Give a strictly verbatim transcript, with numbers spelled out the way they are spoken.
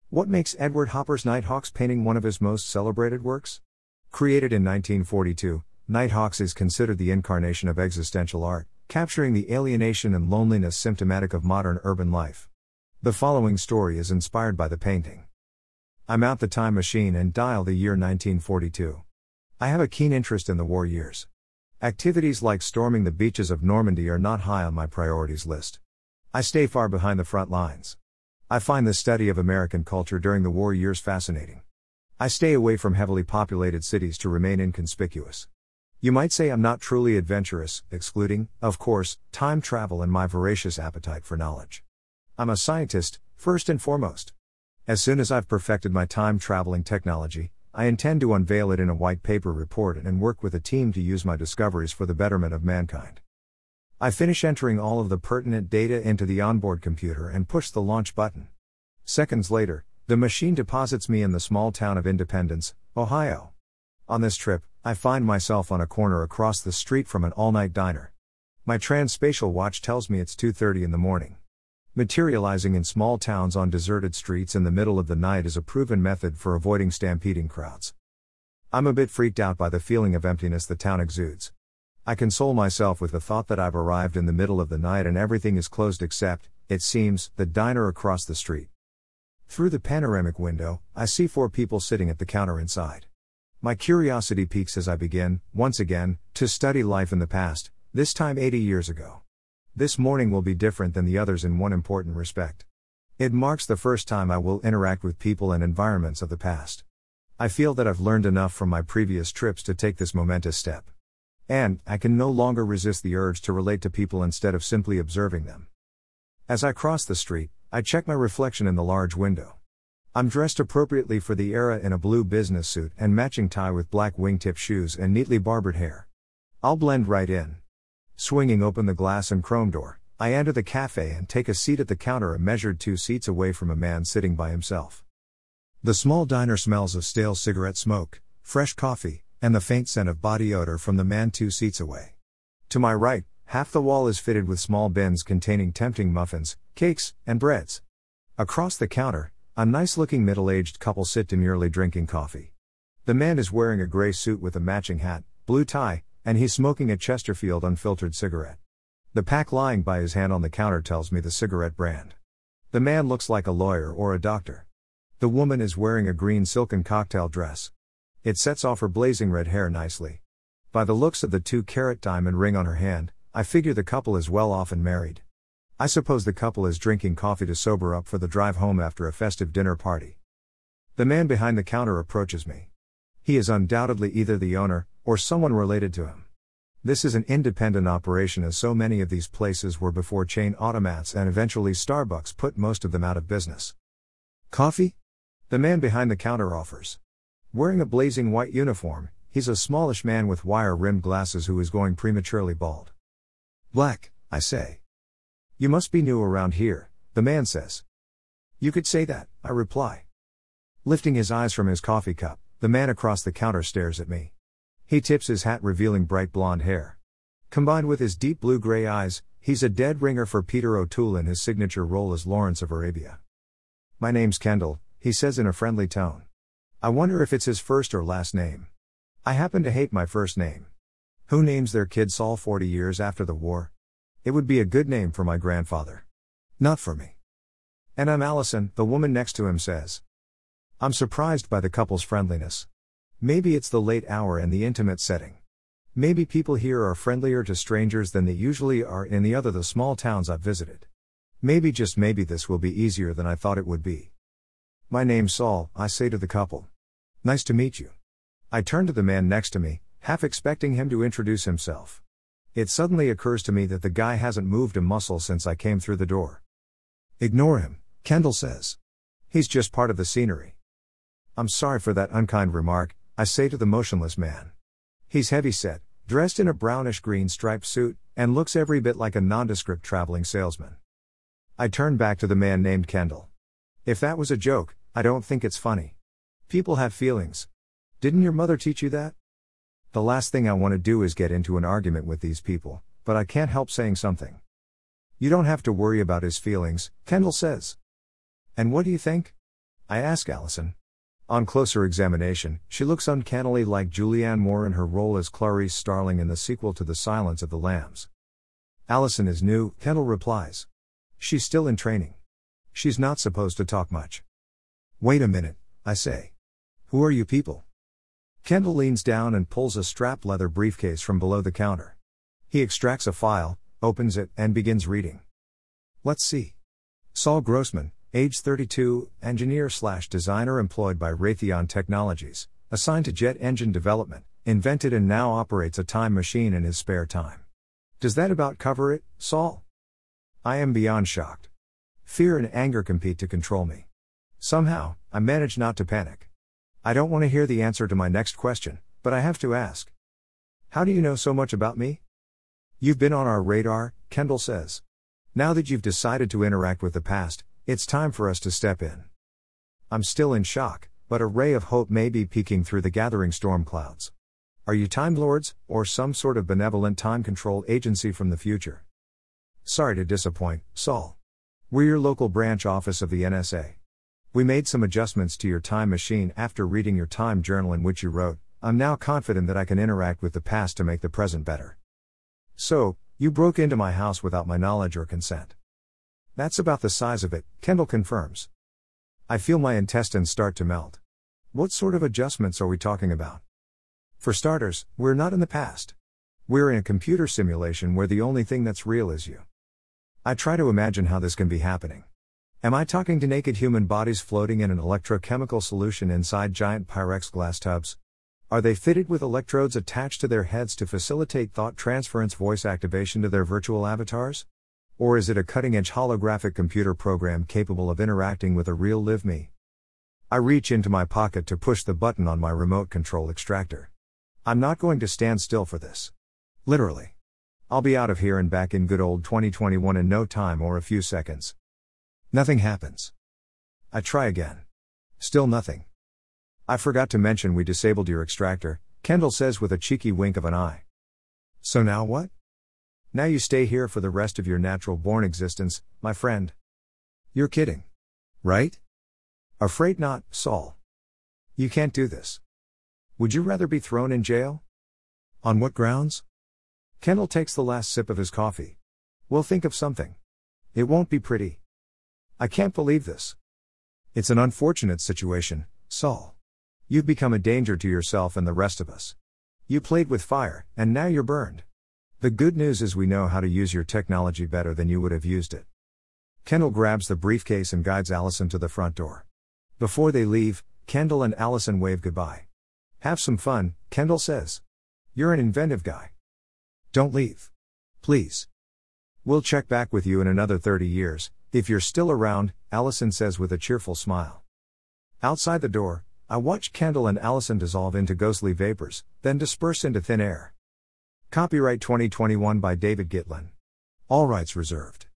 What makes Edward Hopper's Nighthawks painting one of his most celebrated works? Created in nineteen forty-two, Nighthawks is considered the incarnation of existential art, capturing the alienation and loneliness symptomatic of modern urban life. The following story is inspired by the painting. I mount the time machine and dial the year nineteen forty-two. I have a keen interest in the war years. Activities like storming the beaches of Normandy are not high on my priorities list. I stay far behind the front lines. I find the study of American culture during the war years fascinating. I stay away from heavily populated cities to remain inconspicuous. You might say I'm not truly adventurous, excluding, of course, time travel and my voracious appetite for knowledge. I'm a scientist, first and foremost. As soon as I've perfected my time-traveling technology, I intend to unveil it in a white paper report and work with a team to use my discoveries for the betterment of mankind. I finish entering all of the pertinent data into the onboard computer and push the launch button. Seconds later, the machine deposits me in the small town of Independence, Ohio. On this trip, I find myself on a corner across the street from an all-night diner. My transspatial watch tells me it's two thirty in the morning. Materializing in small towns on deserted streets in the middle of the night is a proven method for avoiding stampeding crowds. I'm a bit freaked out by the feeling of emptiness the town exudes. I console myself with the thought that I've arrived in the middle of the night and everything is closed except, it seems, the diner across the street. Through the panoramic window, I see four people sitting at the counter inside. My curiosity peaks as I begin, once again, to study life in the past, this time eighty years ago. This morning will be different than the others in one important respect. It marks the first time I will interact with people and environments of the past. I feel that I've learned enough from my previous trips to take this momentous step. And, I can no longer resist the urge to relate to people instead of simply observing them. As I cross the street, I check my reflection in the large window. I'm dressed appropriately for the era in a blue business suit and matching tie with black wingtip shoes and neatly barbered hair. I'll blend right in. Swinging open the glass and chrome door, I enter the cafe and take a seat at the counter a measured two seats away from a man sitting by himself. The small diner smells of stale cigarette smoke, fresh coffee, and the faint scent of body odor from the man two seats away. To my right, half the wall is fitted with small bins containing tempting muffins, cakes, and breads. Across the counter, a nice-looking middle-aged couple sit demurely drinking coffee. The man is wearing a gray suit with a matching hat, blue tie, and he's smoking a Chesterfield unfiltered cigarette. The pack lying by his hand on the counter tells me the cigarette brand. The man looks like a lawyer or a doctor. The woman is wearing a green silken cocktail dress. It sets off her blazing red hair nicely. By the looks of the two-carat diamond ring on her hand, I figure the couple is well off and married. I suppose the couple is drinking coffee to sober up for the drive home after a festive dinner party. The man behind the counter approaches me. He is undoubtedly either the owner, or someone related to him. This is an independent operation as so many of these places were before chain automats and eventually Starbucks put most of them out of business. Coffee? The man behind the counter offers. Wearing a blazing white uniform, he's a smallish man with wire-rimmed glasses who is going prematurely bald. Black, I say. You must be new around here, the man says. You could say that, I reply. Lifting his eyes from his coffee cup, the man across the counter stares at me. He tips his hat revealing bright blonde hair. Combined with his deep blue-gray eyes, he's a dead ringer for Peter O'Toole in his signature role as Lawrence of Arabia. My name's Kendall, he says in a friendly tone. I wonder if it's his first or last name. I happen to hate my first name. Who names their kid Saul forty years after the war? It would be a good name for my grandfather. Not for me. And I'm Allison, the woman next to him says. I'm surprised by the couple's friendliness. Maybe it's the late hour and the intimate setting. Maybe people here are friendlier to strangers than they usually are in the other the small towns I've visited. Maybe just maybe this will be easier than I thought it would be. My name's Saul, I say to the couple. Nice to meet you. I turn to the man next to me, half expecting him to introduce himself. It suddenly occurs to me that the guy hasn't moved a muscle since I came through the door. Ignore him, Kendall says. He's just part of the scenery. I'm sorry for that unkind remark, I say to the motionless man. He's heavy-set, dressed in a brownish-green striped suit, and looks every bit like a nondescript traveling salesman. I turn back to the man named Kendall. If that was a joke, I don't think it's funny. People have feelings. Didn't your mother teach you that? The last thing I want to do is get into an argument with these people, but I can't help saying something. You don't have to worry about his feelings, Kendall says. And what do you think? I ask Allison. On closer examination, she looks uncannily like Julianne Moore in her role as Clarice Starling in the sequel to The Silence of the Lambs. Allison is new, Kendall replies. She's still in training. She's not supposed to talk much. Wait a minute, I say. Who are you people? Kendall leans down and pulls a strapped leather briefcase from below the counter. He extracts a file, opens it, and begins reading. Let's see. Saul Grossman, age thirty-two, engineer slash designer employed by Raytheon Technologies, assigned to jet engine development, invented and now operates a time machine in his spare time. Does that about cover it, Saul? I am beyond shocked. Fear and anger compete to control me. Somehow, I manage not to panic. I don't want to hear the answer to my next question, but I have to ask. How do you know so much about me? You've been on our radar, Kendall says. Now that you've decided to interact with the past, it's time for us to step in. I'm still in shock, but a ray of hope may be peeking through the gathering storm clouds. Are you Time Lords, or some sort of benevolent time control agency from the future? Sorry to disappoint, Saul. We're your local branch office of the N S A. We made some adjustments to your time machine after reading your time journal in which you wrote, I'm now confident that I can interact with the past to make the present better. So, you broke into my house without my knowledge or consent. That's about the size of it, Kendall confirms. I feel my intestines start to melt. What sort of adjustments are we talking about? For starters, we're not in the past. We're in a computer simulation where the only thing that's real is you. I try to imagine how this can be happening. Am I talking to naked human bodies floating in an electrochemical solution inside giant Pyrex glass tubs? Are they fitted with electrodes attached to their heads to facilitate thought transference voice activation to their virtual avatars? Or is it a cutting-edge holographic computer program capable of interacting with a real live me? I reach into my pocket to push the button on my remote control extractor. I'm not going to stand still for this. Literally. I'll be out of here and back in good old twenty twenty-one in no time or a few seconds. Nothing happens. I try again. Still nothing. I forgot to mention we disabled your extractor, Kendall says with a cheeky wink of an eye. So now what? Now you stay here for the rest of your natural-born existence, my friend. You're kidding. Right? Afraid not, Saul. You can't do this. Would you rather be thrown in jail? On what grounds? Kendall takes the last sip of his coffee. We'll think of something. It won't be pretty. I can't believe this. It's an unfortunate situation, Saul. You've become a danger to yourself and the rest of us. You played with fire, and now you're burned. The good news is we know how to use your technology better than you would have used it. Kendall grabs the briefcase and guides Allison to the front door. Before they leave, Kendall and Allison wave goodbye. Have some fun, Kendall says. You're an inventive guy. Don't leave. Please. We'll check back with you in another thirty years, if you're still around, Allison says with a cheerful smile. Outside the door, I watch Kendall and Allison dissolve into ghostly vapors, then disperse into thin air. Copyright twenty twenty-one by David Gitlin. All rights reserved.